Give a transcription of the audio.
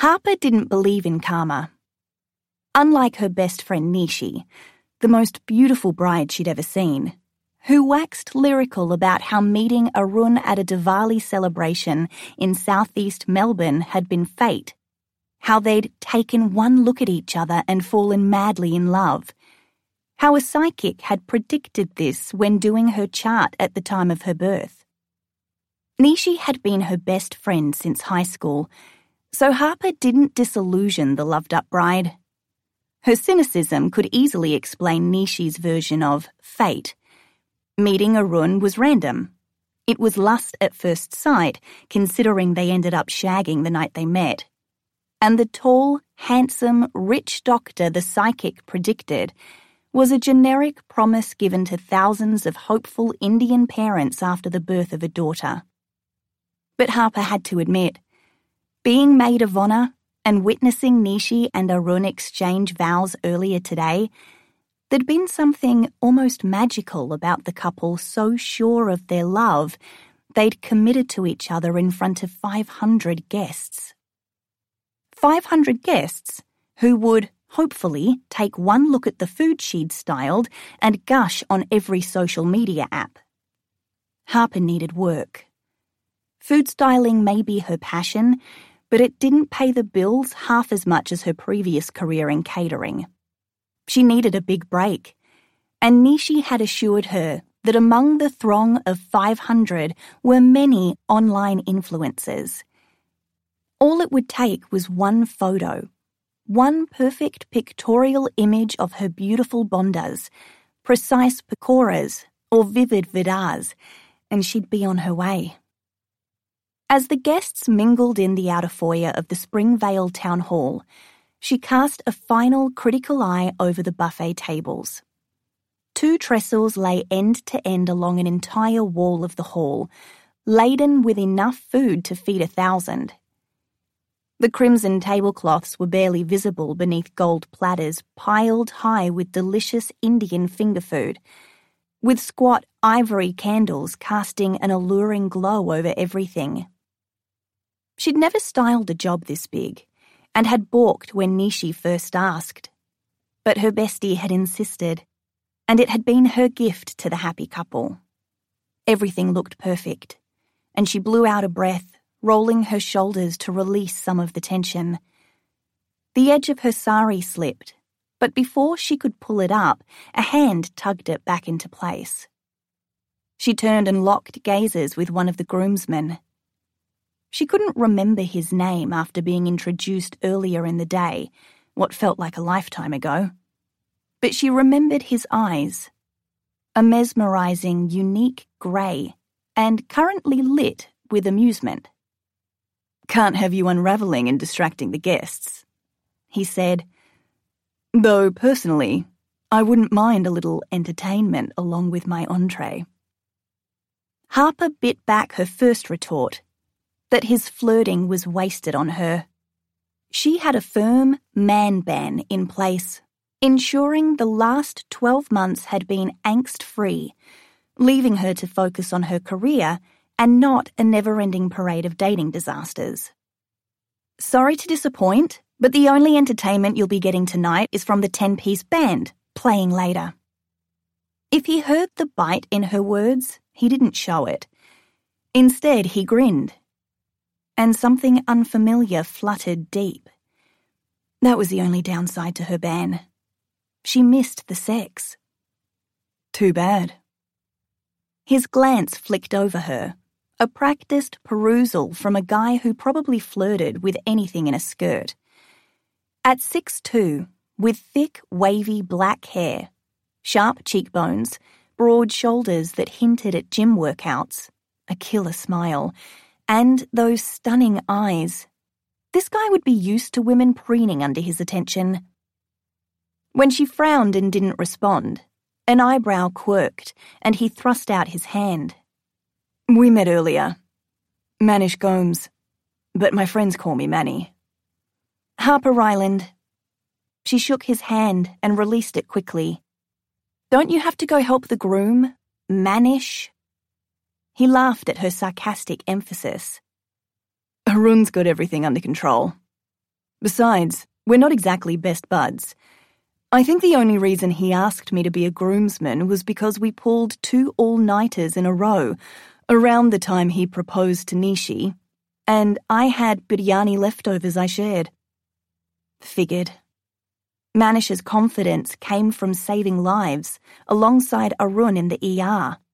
Harper didn't believe in karma. Unlike her best friend Nishi, the most beautiful bride she'd ever seen, who waxed lyrical about how meeting Arun at a Diwali celebration in southeast Melbourne had been fate, how they'd taken one look at each other and fallen madly in love, how a psychic had predicted this when doing her chart at the time of her birth. Nishi had been her best friend since high school, so Harper didn't disillusion the loved-up bride. Her cynicism could easily explain Nishi's version of fate. Meeting Arun was random. It was lust at first sight, considering they ended up shagging the night they met. And the tall, handsome, rich doctor the psychic predicted was a generic promise given to thousands of hopeful Indian parents after the birth of a daughter. But Harper had to admit, being maid of honour and witnessing Nishi and Arun exchange vows earlier today, there'd been something almost magical about the couple so sure of their love they'd committed to each other in front of 500 guests. 500 guests who would, hopefully, take one look at the food she'd styled and gush on every social media app. Harper needed work. Food styling may be her passion, but it didn't pay the bills half as much as her previous career in catering. She needed a big break, and Nishi had assured her that among the throng of 500 were many online influencers. All it would take was one photo, one perfect pictorial image of her beautiful bondas, precise pakoras, or vivid vidas, and she'd be on her way. As the guests mingled in the outer foyer of the Springvale Town Hall, she cast a final critical eye over the buffet tables. 2 trestles lay end to end along an entire wall of the hall, laden with enough food to feed 1,000. The crimson tablecloths were barely visible beneath gold platters piled high with delicious Indian finger food, with squat ivory candles casting an alluring glow over everything. She'd never styled a job this big, and had balked when Nishi first asked. But her bestie had insisted, and it had been her gift to the happy couple. Everything looked perfect, and she blew out a breath, rolling her shoulders to release some of the tension. The edge of her sari slipped, but before she could pull it up, a hand tugged it back into place. She turned and locked gazes with one of the groomsmen. She couldn't remember his name after being introduced earlier in the day, what felt like a lifetime ago. But she remembered his eyes, a mesmerizing, unique grey, and currently lit with amusement. "Can't have you unravelling and distracting the guests," he said. "Though, personally, I wouldn't mind a little entertainment along with my entree." Harper bit back her first retort, that his flirting was wasted on her. She had a firm man ban in place, ensuring the last 12 months had been angst-free, leaving her to focus on her career and not a never-ending parade of dating disasters. "Sorry to disappoint, but the only entertainment you'll be getting tonight is from the 10-piece band, playing later." If he heard the bite in her words, he didn't show it. Instead, he grinned, and something unfamiliar fluttered deep. That was the only downside to her ban. She missed the sex. Too bad. His glance flicked over her, a practiced perusal from a guy who probably flirted with anything in a skirt. At 6'2", with thick, wavy black hair, sharp cheekbones, broad shoulders that hinted at gym workouts, a killer smile, and those stunning eyes, this guy would be used to women preening under his attention. When she frowned and didn't respond, an eyebrow quirked, and he thrust out his hand. "We met earlier. Manish Gomes, but my friends call me Manny." "Harper Ryland." She shook his hand and released it quickly. "Don't you have to go help the groom, Manish?" He laughed at her sarcastic emphasis. "Arun's got everything under control. Besides, we're not exactly best buds. I think the only reason he asked me to be a groomsman was because we pulled 2 all-nighters in a row, around the time he proposed to Nishi, and I had biryani leftovers I shared. Figured. Manish's confidence came from saving lives, alongside Arun in the ER.